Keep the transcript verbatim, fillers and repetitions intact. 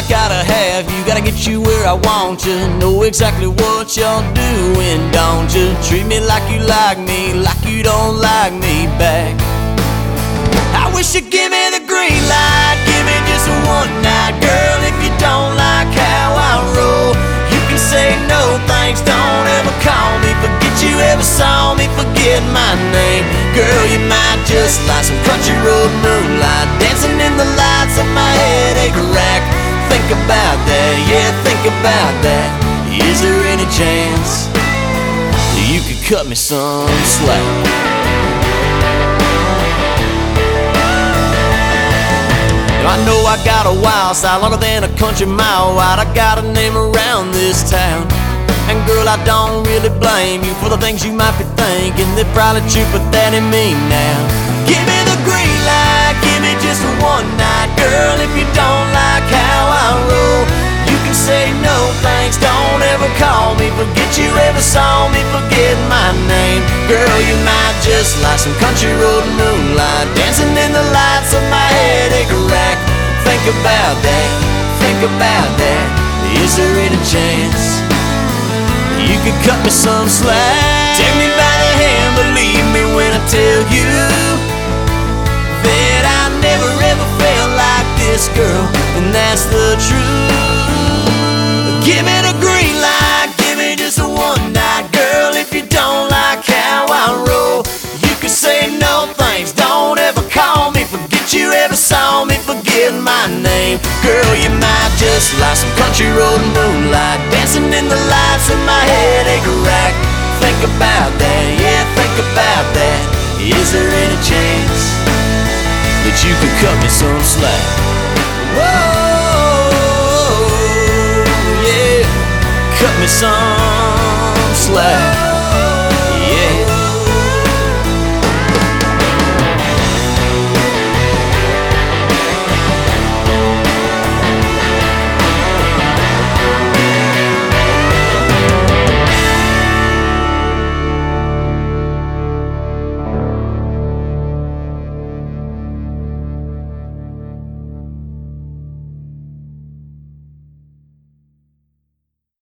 gotta have you, gotta get you where I want you. Know exactly what you're doing, don't you? Treat me like you like me, like you don't like me back. I wish you'd give me the green light, give me just one night, girl. If you don't like how I roll, you can say no thanks, don't ever call me. Forget you ever saw me, forget my name. Girl, you might just like some country road moonlight, dancing in the lights of my headache rack. Think about that, yeah, think about that. Is there any chance you could cut me some slack? I know I got a wild side, longer than a country mile wide. I got a name around this town, and girl, I don't really blame you for the things you might be thinking. They're probably true, but that ain't me now. Give me the green light, give me just one night, girl. If you don't like how I roll, you can say no thanks, don't ever call me. Forget you ever saw me, forget my name. Girl, you might just like some country road moonlight, dancing in the lights of my headache rack. Think about that, think about that. Is there any chance you could cut me some slack? Take me by the hand, believe me when I tell you that I never ever felt like this, girl, and that's the truth. Give me the green light, give me just one night, girl. If you don't like how I roll, you can say no thanks, don't ever call me. Forget you ever saw me, forget my name. Girl, you might just like some country road moonlight, dancing in the lights of my headache rack. Think about that, yeah, think about that. Is there any chance that you could cut me some slack? Whoa, yeah, cut me some slack.